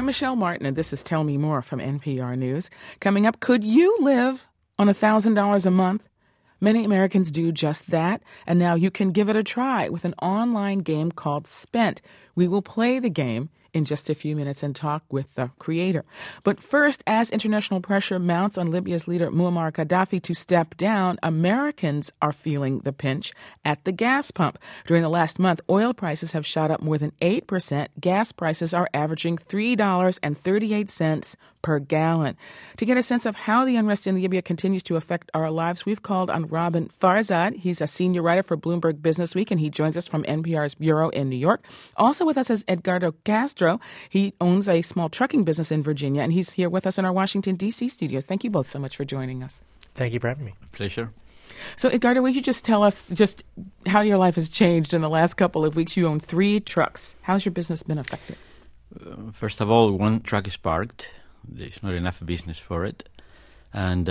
Michelle Martin, and this is Tell Me More from NPR News. Coming up, could you live on $1,000 a month? Many Americans do just that, and now you can give it a try with an online game called Spent. We will play the game in just a few minutes and talk with the creator. But first, as international pressure mounts on Libya's leader Muammar Gaddafi to step down, Americans are feeling the pinch at the gas pump. During the last month, oil prices have shot up more than 8%. Gas prices are averaging $3.38 per gallon. To get a sense of how the unrest in Libya continues to affect our lives, we've called on Robin Farzad. He's a senior writer for Bloomberg Businessweek, and he joins us from NPR's bureau in New York. Also with us is Edgardo Castro. He owns a small trucking business in Virginia, and he's here with us in our Washington, D.C. studios. Thank you both so much for joining us. Thank you for having me. Pleasure. So, Edgardo, would you just tell us just how your life has changed in the last couple of weeks? You own 3 trucks. How's your business been affected? First of all, one truck is parked. There's not enough business for it. And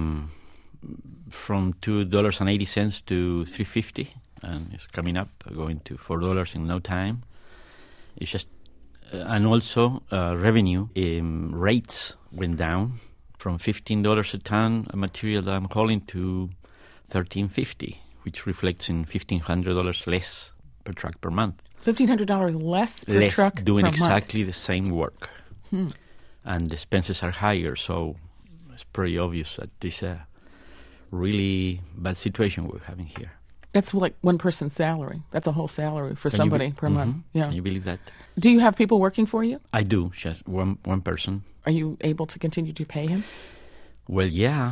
from $2.80 to $3.50, and it's coming up, going to $4 in no time. It's just, and also revenue rates went down from $15 a ton, a material that I'm hauling, to $13.50, which reflects in $1,500 less per truck per month. $1,500 less per truck doing per exactly month. The same work. And the expenses are higher, so it's pretty obvious that this is a really bad situation we're having here. That's like one person's salary. That's a whole salary for somebody per month. Yeah. Can you believe that? Do you have people working for you? I do, just one person. Are you able to continue to pay him? Well, yeah.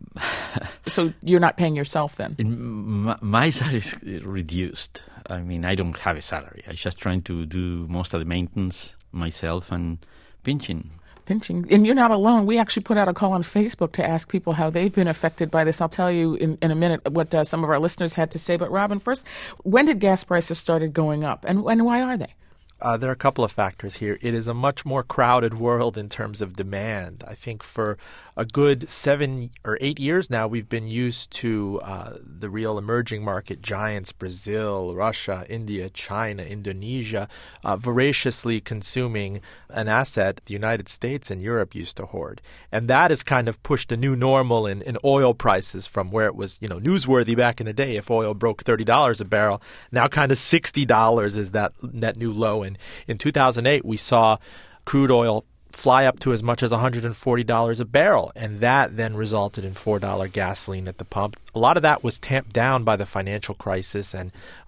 So you're not paying yourself then? My salary is reduced. I mean, I don't have a salary. I'm just trying to do most of the maintenance myself and pinching. And you're not alone. We actually put out a call on Facebook to ask people how they've been affected by this. I'll tell you in a minute what some of our listeners had to say. But Robin, first, when did gas prices started going up, and why are they? There are a couple of factors here. It is a much more crowded world in terms of demand. I think for a good 7 or 8 years now, we've been used to the real emerging market giants, Brazil, Russia, India, China, Indonesia, voraciously consuming an asset the United States and Europe used to hoard. And that has kind of pushed a new normal in oil prices from where it was, newsworthy back in the day if oil broke $30 a barrel. Now kind of $60 is that new low. And in 2008, we saw crude oil fly up to as much as $140 a barrel, and that then resulted in $4 gasoline at the pump. A lot of that was tamped down by the financial crisis and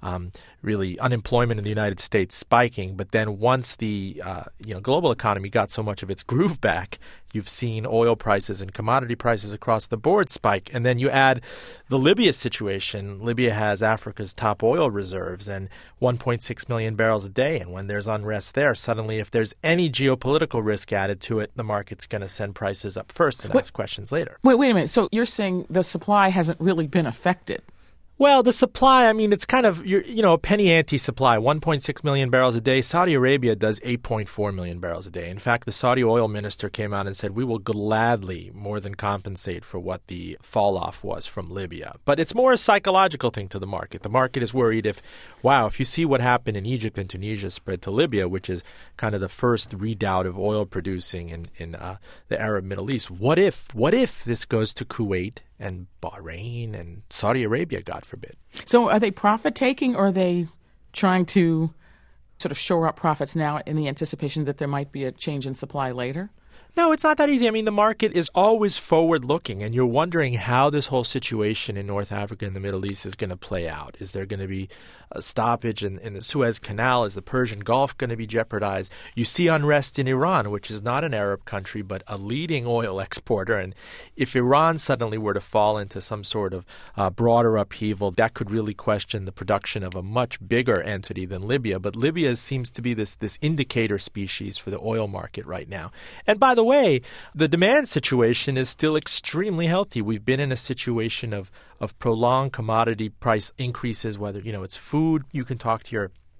really unemployment in the United States spiking. But then once the global economy got so much of its groove back, you've seen oil prices and commodity prices across the board spike. And then you add the Libya situation. Libya has Africa's top oil reserves and 1.6 million barrels a day. And when there's unrest there, suddenly if there's any geopolitical risk added to it, the market's going to send prices up first and ask questions later. Wait a minute. So you're saying the supply hasn't really been affected? Well, the supply, I mean, it's kind of, a penny ante supply, 1.6 million barrels a day. Saudi Arabia does 8.4 million barrels a day. In fact, the Saudi oil minister came out and said, we will gladly more than compensate for what the fall off was from Libya. But it's more a psychological thing to the market. The market is worried if you see what happened in Egypt and Tunisia spread to Libya, which is kind of the first redoubt of oil producing in the Arab Middle East. What if this goes to Kuwait and Bahrain and Saudi Arabia, God forbid? So are they profit-taking, or are they trying to sort of shore up profits now in the anticipation that there might be a change in supply later? No, it's not that easy. I mean, the market is always forward-looking, and you're wondering how this whole situation in North Africa and the Middle East is going to play out. Is there going to be a stoppage in the Suez Canal? Is the Persian Gulf going to be jeopardized? You see unrest in Iran, which is not an Arab country, but a leading oil exporter. And if Iran suddenly were to fall into some sort of broader upheaval, that could really question the production of a much bigger entity than Libya. But Libya seems to be this indicator species for the oil market right now. And by the way, the demand situation is still extremely healthy. We've been in a situation of prolonged commodity price increases, whether, it's food. You can talk to your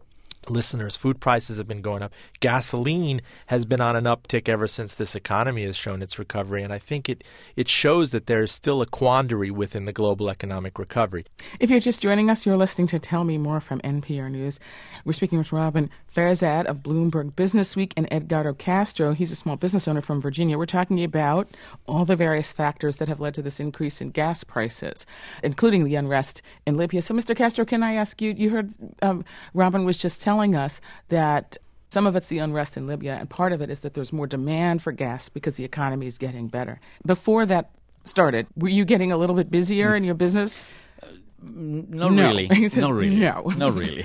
listeners, food prices have been going up. Gasoline has been on an uptick ever since this economy has shown its recovery. And I think it shows that there is still a quandary within the global economic recovery. If you're just joining us, you're listening to Tell Me More from NPR News. We're speaking with Robin Farzad of Bloomberg Businessweek and Edgardo Castro. He's a small business owner from Virginia. We're talking about all the various factors that have led to this increase in gas prices, including the unrest in Libya. So, Mr. Castro, can I ask you, you heard Robin was just telling us that some of it's the unrest in Libya, and part of it is that there's more demand for gas because the economy is getting better. Before that started, were you getting a little bit busier in your business? Not really. He says, not really. No. Not really.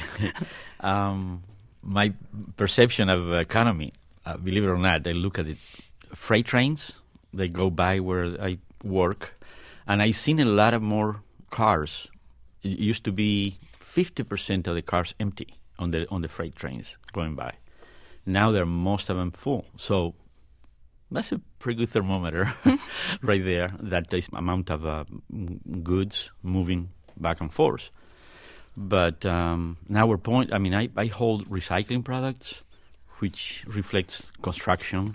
My perception of the economy, believe it or not, I look at it. Freight trains, they go by where I work, and I've seen a lot of more cars. It used to be 50% of the cars empty on the freight trains going by. Now they're most of them full. So that's a pretty good thermometer right there, that there's amount of goods moving back and forth. But now I hold recycling products, which reflects construction,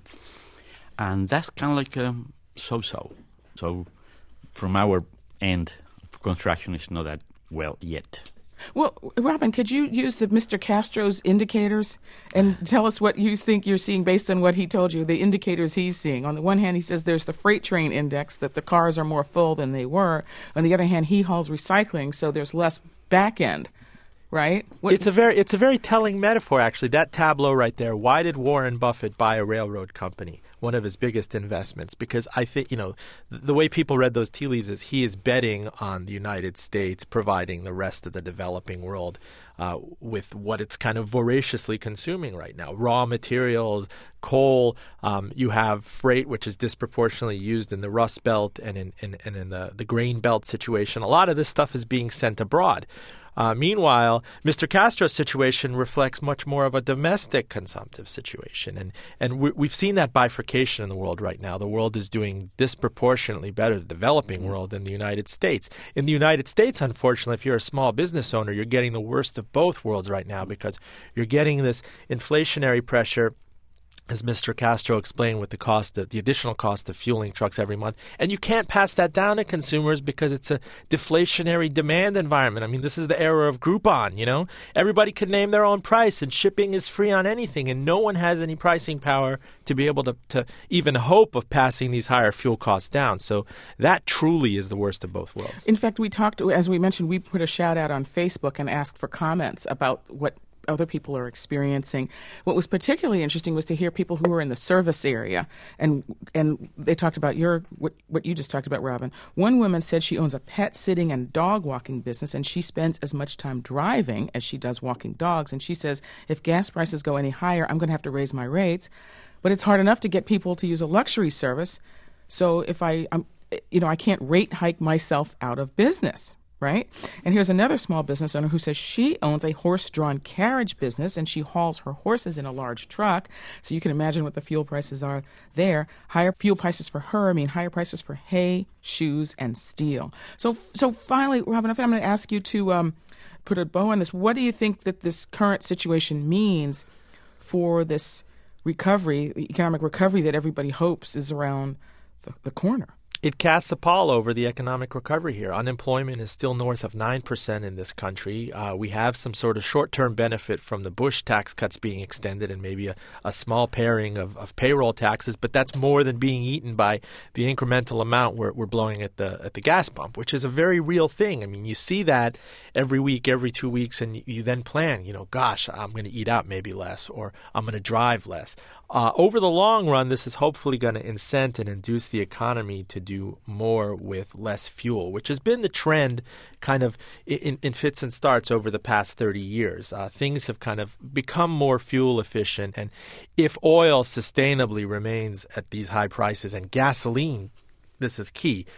and that's kind of like so-so. So from our end, construction is not that well yet. Well, Robin, could you use the Mr. Castro's indicators and tell us what you think you're seeing based on what he told you, the indicators he's seeing? On the one hand, he says there's the freight train index, that the cars are more full than they were. On the other hand, he hauls recycling, so there's less back end, right? It's a very telling metaphor, actually, that tableau right there. Why did Warren Buffett buy a railroad company? One of his biggest investments, because I think, the way people read those tea leaves is he is betting on the United States providing the rest of the developing world with what it's kind of voraciously consuming right now. Raw materials, coal, you have freight, which is disproportionately used in the Rust Belt and in the grain belt situation. A lot of this stuff is being sent abroad. Meanwhile, Mr. Castro's situation reflects much more of a domestic consumptive situation. And we've seen that bifurcation in the world right now. The world is doing disproportionately better, the developing world, than the United States. In the United States, unfortunately, if you're a small business owner, you're getting the worst of both worlds right now, because you're getting this inflationary pressure, as Mr. Castro explained, with the additional cost of fueling trucks every month. And you can't pass that down to consumers because it's a deflationary demand environment. I mean, this is the era of Groupon, Everybody can name their own price, and shipping is free on anything, and no one has any pricing power to be able to even hope of passing these higher fuel costs down. So that truly is the worst of both worlds. In fact, we talked, as we mentioned, we put a shout out on Facebook and asked for comments about what other people are experiencing. What was particularly interesting was to hear people who were in the service area, and they talked about what you just talked about, Robin. One woman said she owns a pet sitting and dog walking business, and she spends as much time driving as she does walking dogs. And she says, if gas prices go any higher, I'm going to have to raise my rates. But it's hard enough to get people to use a luxury service. So if I can't rate hike myself out of business. Right? And here's another small business owner who says she owns a horse-drawn carriage business, and she hauls her horses in a large truck. So you can imagine what the fuel prices are there. Higher fuel prices for her mean higher prices for hay, shoes, and steel. So finally, Robin, I'm going to ask you to put a bow on this. What do you think that this current situation means for this recovery, the economic recovery that everybody hopes is around the corner? It casts a pall over the economic recovery here. Unemployment is still north of 9% in this country. We have some sort of short-term benefit from the Bush tax cuts being extended, and maybe a small paring of payroll taxes, but that's more than being eaten by the incremental amount we're blowing at the gas pump, which is a very real thing. I mean, you see that every week, every 2 weeks, and you then plan, gosh, I'm going to eat out maybe less, or I'm going to drive less. Over the long run, this is hopefully going to incent and induce the economy to do more with less fuel, which has been the trend kind of in fits and starts over the past 30 years. Things have kind of become more fuel efficient. And if oil sustainably remains at these high prices, and gasoline, this is key,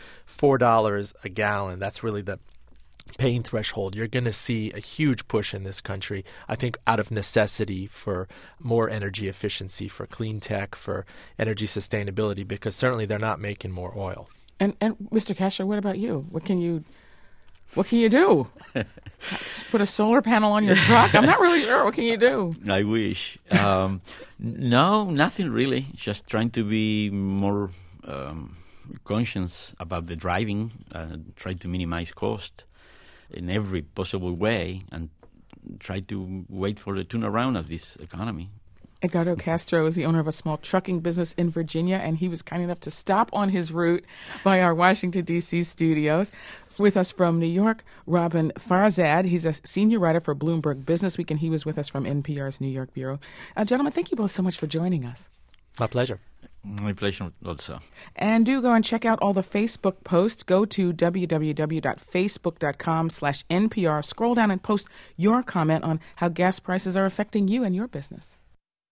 $4 a gallon, that's really the pain threshold, you're going to see a huge push in this country, I think, out of necessity for more energy efficiency, for clean tech, for energy sustainability, because certainly they're not making more oil. And Mr. Castro, what about you? What can you What can you do? Just put a solar panel on your truck? I'm not really sure. What can you do? I wish. No, nothing really. Just trying to be more conscious about the driving, try to minimize cost in every possible way, and try to wait for the turnaround of this economy. Edgardo Castro is the owner of a small trucking business in Virginia, and he was kind enough to stop on his route by our Washington, D.C. studios. With us from New York, Robin Farzad. He's a senior writer for Bloomberg Businessweek, and he was with us from NPR's New York bureau. Gentlemen, thank you both so much for joining us. My pleasure. My pleasure also. And do go and check out all the Facebook posts. Go to www.facebook.com/NPR. Scroll down and post your comment on how gas prices are affecting you and your business.